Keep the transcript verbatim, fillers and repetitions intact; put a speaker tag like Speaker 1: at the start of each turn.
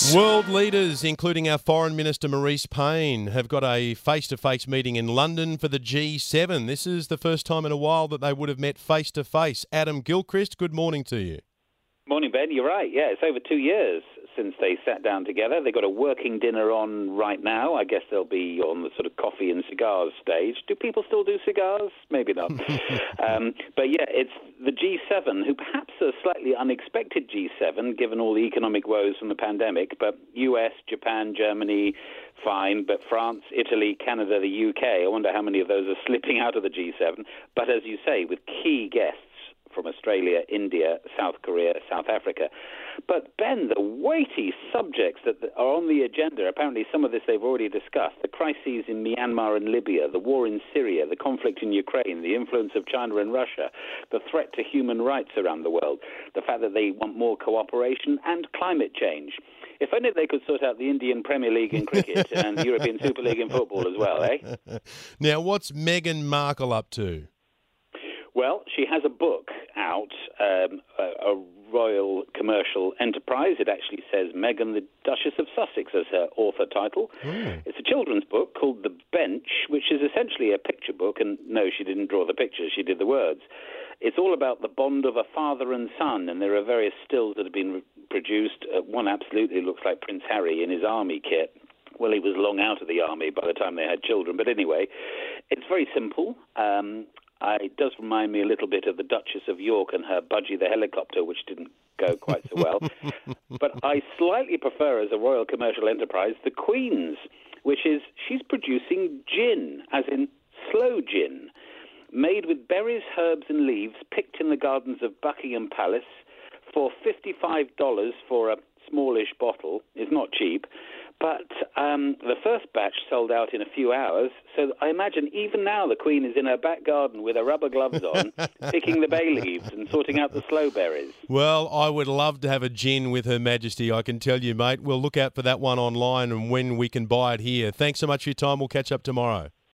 Speaker 1: World leaders, including our Foreign Minister Marise Payne, have got a face-to-face meeting in London for the G seven. This is the first time in a while that they would have met face-to-face. Adam Gilchrist, good morning to you.
Speaker 2: Morning, Ben. You're right. Yeah, it's over two years since they sat down together. They've got a working dinner on right now. I guess they'll be on the sort of coffee and cigars stage. Do people still do cigars? Maybe not. um, but yeah, it's the G seven, who perhaps a slightly unexpected G seven, given all the economic woes from the pandemic. But U S, Japan, Germany, fine. But France, Italy, Canada, the U K, I wonder how many of those are slipping out of the G seven. But as you say, with key guests from Australia, India, South Korea, South Africa. But, Ben, the weighty subjects that are on the agenda, apparently some of this they've already discussed, the crises in Myanmar and Libya, the war in Syria, the conflict in Ukraine, the influence of China and Russia, the threat to human rights around the world, the fact that they want more cooperation, and climate change. If only they could sort out the Indian Premier League in cricket and the European Super League in football as well, eh?
Speaker 1: Now, what's Meghan Markle up to?
Speaker 2: Well, she has a book out, um, a, a royal commercial enterprise. It actually says Meghan, the Duchess of Sussex, as her author title. Mm. It's a children's book called The Bench, which is essentially a picture book. And no, she didn't draw the pictures, she did the words. It's all about the bond of a father and son, and there are various stills that have been re- produced. Uh, one absolutely looks like Prince Harry in his army kit. Well, he was long out of the army by the time they had children. But anyway, it's very simple. Um, Uh, it does remind me a little bit of the Duchess of York and her Budgie the helicopter, which didn't go quite so well. But I slightly prefer, as a royal commercial enterprise, the Queen's, which is she's producing gin, as in slow gin, made with berries, herbs and leaves picked in the gardens of Buckingham Palace for fifty-five dollars for a smallish bottle. It's not cheap. But um, the first batch sold out in a few hours, so I imagine even now the Queen is in her back garden with her rubber gloves on, picking the bay leaves and sorting out the sloe berries.
Speaker 1: Well, I would love to have a gin with Her Majesty, I can tell you, mate. We'll look out for that one online and when we can buy it here. Thanks so much for your time. We'll catch up tomorrow.